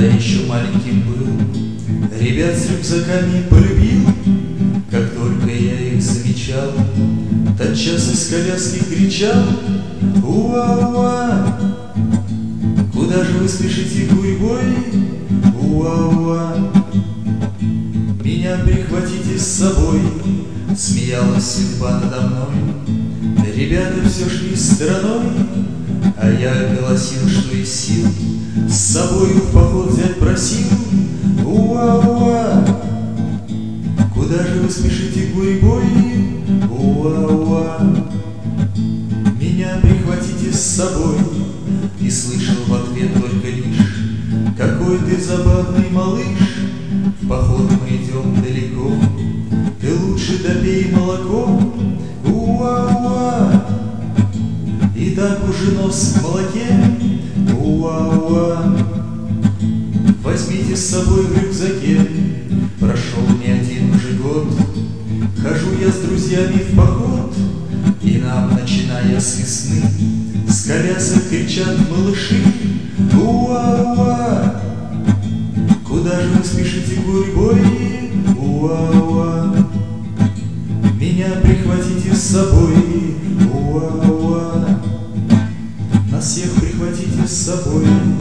Когда еще маленьким был, ребят с рюкзаками полюбил. Как только я их замечал, тотчас из коляски кричал: уа-уа! Куда же вы спешите гурьбой? Уа-уа! Меня прихватите с собой. Смеялась судьба надо мной. Ребята все шли стороной, а я голосил, что из сил с собою в поход взять просил. Уа-уа! Куда же вы спешите гурьбой? Уа-уа! Меня прихватите с собой. И слышал в ответ только лишь: какой ты забавный малыш. В поход мы идем далеко, ты лучше допей молоко. Уа-уа! И так уже нос в молоке. Уа-уа! Возьмите с собой в рюкзаке. Прошел не один уже год, хожу я с друзьями в поход, и нам, начиная с весны, с колясок кричат малыши: уа-уа! Куда же вы спешите гурьбой? Уа-уа! Меня прихватите с собой. Уа-уа! Нас всех прихватите с собой.